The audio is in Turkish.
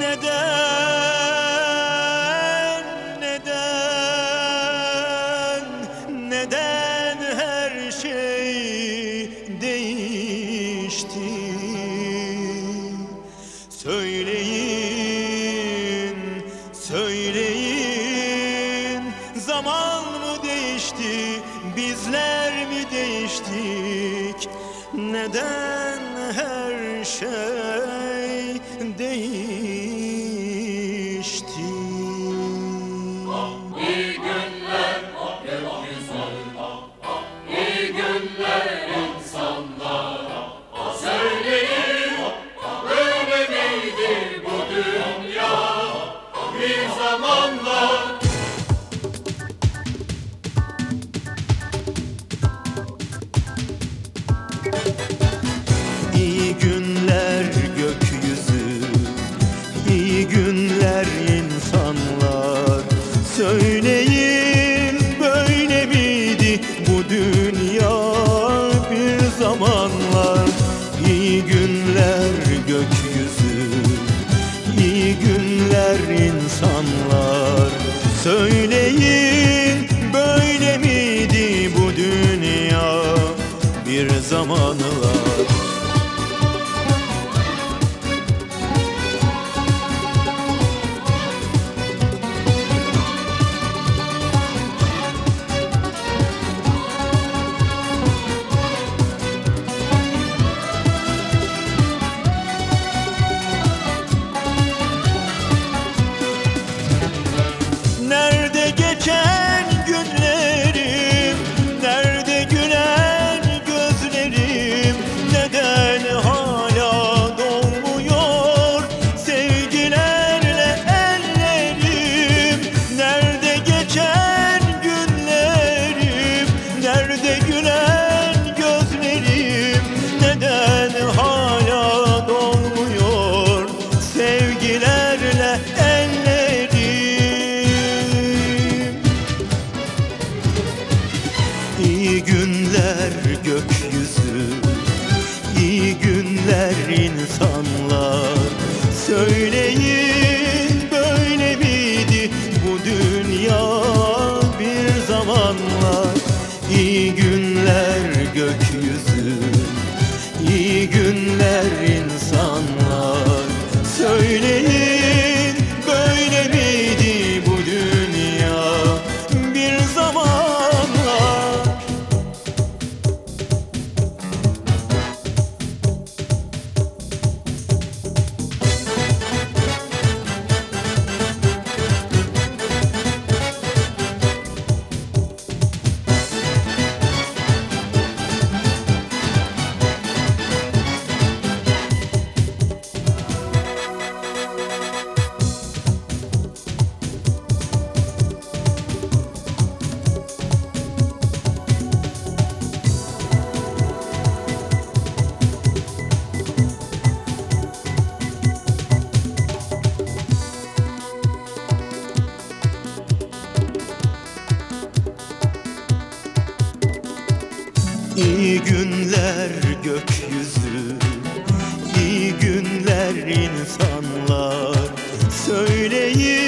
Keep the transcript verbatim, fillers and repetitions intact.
Neden, neden, neden her şey değişti? Söyleyin, söyleyin, zaman mı değişti, bizler mi değiştik? Neden her şey değişti? İyi günler gökyüzü, iyi günler insanlar. Söyleyin, böyle miydi bu dünya bir zamanlar? İyi günler gökyüzü, iyi günler insanlar. Söyleyin, böyle miydi bu dünya bir zamanlar? İyi günler gökyüzü, iyi günler insanlar. Söyleyin, böyle miydi bu dünya bir zamanlar? Nerede geçen günlerim, nerede gülen gözlerim? Neden hala dolmuyor sevgilerle ellerim? Nerede geçen günlerim, nerede gülen gözlerim? Neden hala dolmuyor sevgilerle ellerim? İyi günler gökyüzü, iyi günler insanlar. Söyleyin, böyle miydi bu dünya bir zamanlar? İyi günler gökyüzü, iyi günler insanlar. Söyleyin, böyle miydi bu dünya bir zamanlar? İyi günler gökyüzü, iyi günler insanlar. Söyleyin,